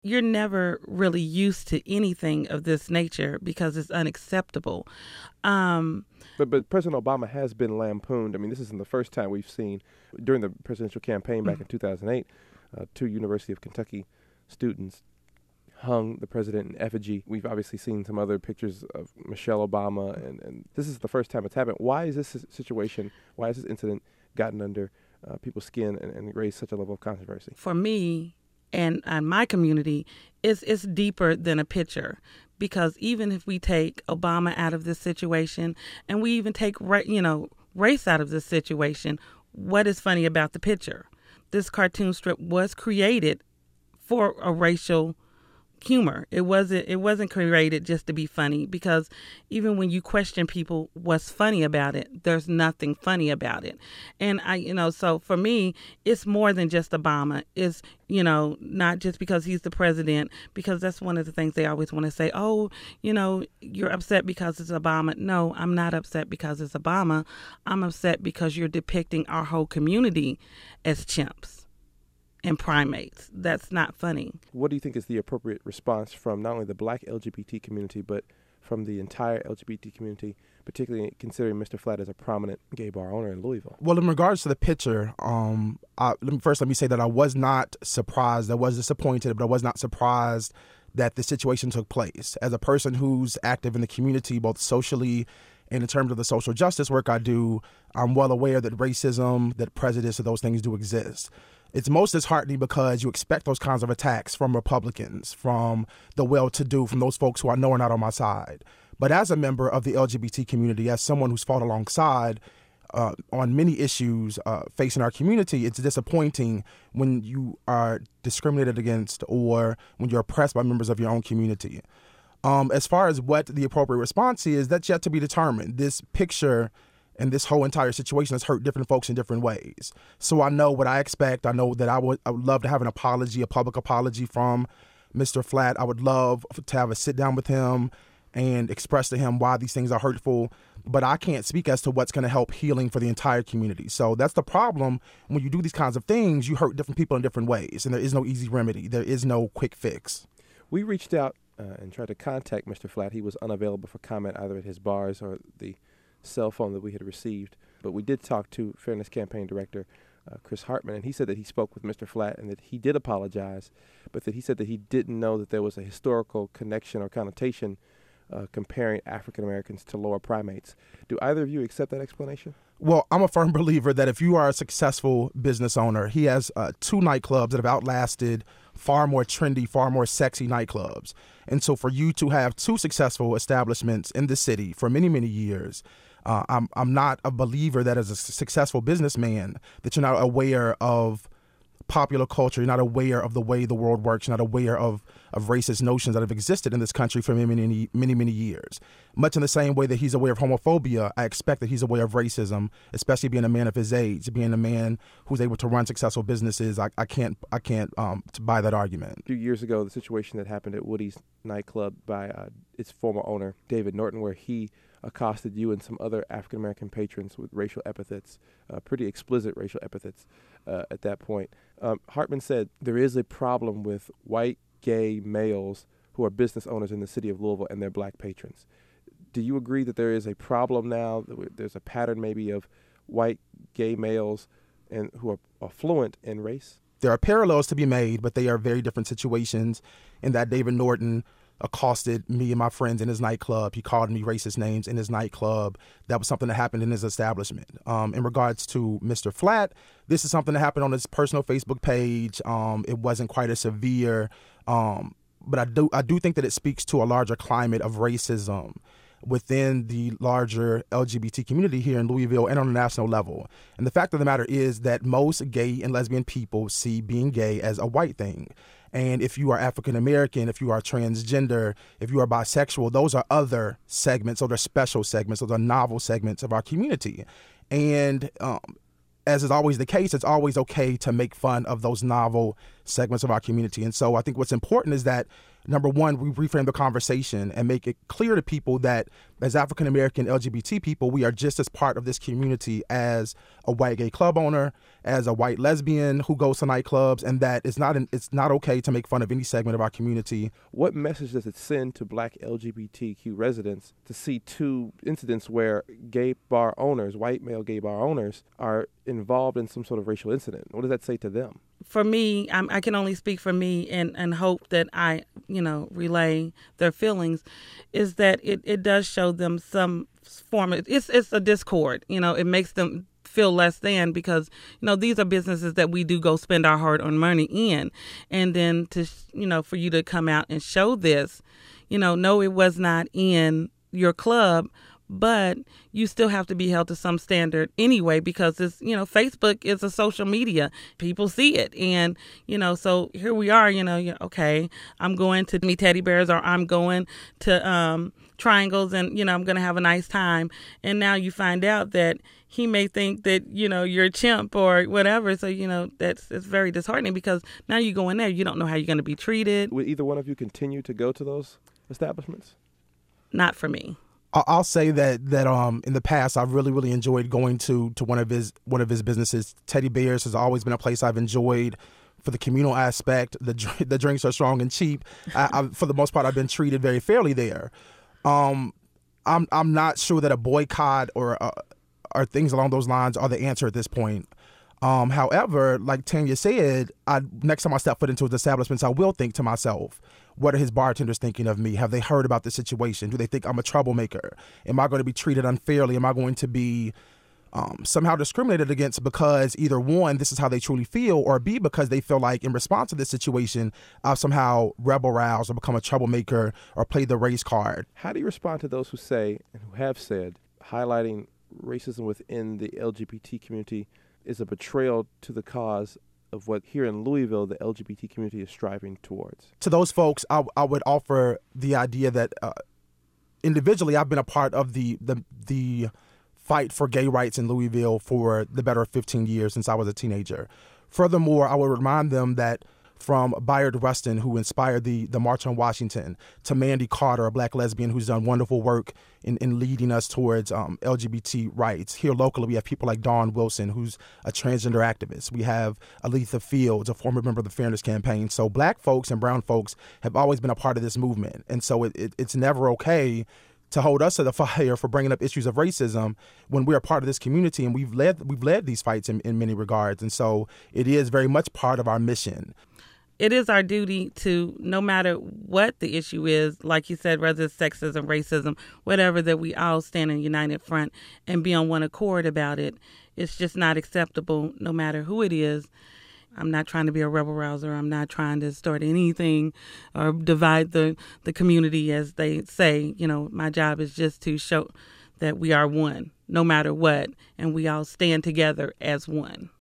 you're never really used to anything of this nature because it's unacceptable. But President Obama has been lampooned. I mean, this isn't the first time we've seen, during the presidential campaign back in 2008, 2 University of Kentucky students hung the president in effigy. We've obviously seen some other pictures of Michelle Obama, and this is the first time it's happened. Why is this situation, why has this incident gotten under people's skin and raised such a level of controversy? For me and my community, it's deeper than a picture. Because even if we take Obama out of this situation and we even take race out of this situation, what is funny about the picture? This cartoon strip was created for a racial humor. It wasn't created just to be funny, because even when you question people what's funny about it, there's nothing funny about it. And so for me, it's more than just Obama. It's, not just because he's the president, because that's one of the things they always want to say, oh, you're upset because it's Obama. No, I'm not upset because it's Obama. I'm upset because you're depicting our whole community as chimps and primates. That's not funny. What do you think is the appropriate response from not only the Black LGBT community, but from the entire LGBT community, particularly considering Mr. Flatt as a prominent gay bar owner in Louisville? Well, in regards to the picture, let me say that I was not surprised. I was disappointed, but I was not surprised that the situation took place. As a person who's active in the community, both socially and in terms of the social justice work I do, I'm well aware that racism, that prejudice, those things do exist. It's most disheartening because you expect those kinds of attacks from Republicans, from the well-to-do, from those folks who I know are not on my side. But as a member of the LGBT community, as someone who's fought alongside on many issues facing our community, it's disappointing when you are discriminated against or when you're oppressed by members of your own community. As far as what the appropriate response is, that's yet to be determined. This picture and this whole entire situation has hurt different folks in different ways. So I know what I expect. I know that I would love to have an apology, a public apology from Mr. Flatt. I would love to have a sit down with him and express to him why these things are hurtful. But I can't speak as to what's going to help healing for the entire community. So that's the problem. When you do these kinds of things, you hurt different people in different ways. And there is no easy remedy. There is no quick fix. We reached out and tried to contact Mr. Flatt. He was unavailable for comment either at his bars or the cell phone that we had received. But we did talk to Fairness Campaign Director Chris Hartman, and he said that he spoke with Mr. Flatt and that he did apologize, but that he said that he didn't know that there was a historical connection or connotation comparing African Americans to lower primates. Do either of you accept that explanation? Well, I'm a firm believer that if you are a successful business owner, he has 2 nightclubs that have outlasted far more trendy, far more sexy nightclubs. And so for you to have 2 successful establishments in the city for many, many years, I'm not a believer that as a successful businessman that you're not aware of popular culture, you're not aware of the way the world works, you're not aware of racist notions that have existed in this country for many, many, many years. Much in the same way that he's aware of homophobia, I expect that he's aware of racism, especially being a man of his age, being a man who's able to run successful businesses. I can't buy that argument. A few years ago, the situation that happened at Woody's nightclub by its former owner, David Norton, where he accosted you and some other African-American patrons with racial epithets, pretty explicit racial epithets at that point. Hartman said there is a problem with white gay males who are business owners in the city of Louisville and their black patrons. Do you agree that there is a problem now? There's a pattern maybe of white gay males and who are fluent in race? There are parallels to be made, but they are very different situations in that David Norton accosted me and my friends in his nightclub. He called me racist names in his nightclub. That was something that happened in his establishment. In regards to Mr. Flatt, this is something that happened on his personal Facebook page. It wasn't quite as severe, but I do think that it speaks to a larger climate of racism within the larger LGBT community here in Louisville and on a national level. And the fact of the matter is that most gay and lesbian people see being gay as a white thing. And if you are African American, if you are transgender, if you are bisexual, those are other segments, those are special segments, those are novel segments of our community. And as is always the case, it's always okay to make fun of those novel segments of our community. And so I think what's important is that number one, we reframe the conversation and make it clear to people that as African American LGBT people, we are just as part of this community as a white gay club owner, as a white lesbian who goes to nightclubs, and that it's not okay to make fun of any segment of our community. What message does it send to Black LGBTQ residents to see two incidents where gay bar owners, white male gay bar owners, are involved in some sort of racial incident? What does that say to them? For me, I can only speak for me and hope that I, relay their feelings, is that it does show them some form of, it's a discord, it makes them feel less than, because, these are businesses that we do go spend our hard-earned money in. And then to, for you to come out and show this, no, it was not in your club, but you still have to be held to some standard anyway, because it's, Facebook is a social media. People see it. And, so here we are, okay, I'm going to meet teddy bears, or I'm going to Triangles, and, I'm going to have a nice time. And now you find out that he may think that, you're a chimp or whatever. So, it's very disheartening, because now you go in there, you don't know how you're going to be treated. Would either one of you continue to go to those establishments? Not for me. I'll say that in the past I've really enjoyed going to one of his businesses. Teddy Bears has always been a place I've enjoyed for the communal aspect. The drinks are strong and cheap. For the most part, I've been treated very fairly there. I'm not sure that a boycott or things along those lines are the answer at this point. However, like Tanya said, next time I step foot into his establishments, I will think to myself, what are his bartenders thinking of me? Have they heard about the situation? Do they think I'm a troublemaker? Am I going to be treated unfairly? Am I going to be somehow discriminated against because either one, this is how they truly feel, or B, because they feel like in response to this situation, I've somehow rebel-roused or become a troublemaker or played the race card? How do you respond to those who say, and who have said, highlighting racism within the LGBT community is a betrayal to the cause of what here in Louisville the LGBT community is striving towards? To those folks, I would offer the idea that individually I've been a part of the fight for gay rights in Louisville for the better of 15 years since I was a teenager. Furthermore, I would remind them that from Bayard Rustin, who inspired the March on Washington, to Mandy Carter, a Black lesbian who's done wonderful work in leading us towards LGBT rights. Here locally, we have people like Dawn Wilson, who's a transgender activist. We have Aletha Fields, a former member of the Fairness Campaign. So Black folks and brown folks have always been a part of this movement. And so it's never okay to hold us to the fire for bringing up issues of racism when we're a part of this community, and we've led these fights in many regards. And so it is very much part of our mission. It is our duty to, no matter what the issue is, like you said, whether it's sexism, racism, whatever, that we all stand in a united front and be on one accord about it. It's just not acceptable, no matter who it is. I'm not trying to be a rebel rouser. I'm not trying to start anything or divide the community, as they say. My job is just to show that we are one, no matter what, and we all stand together as one.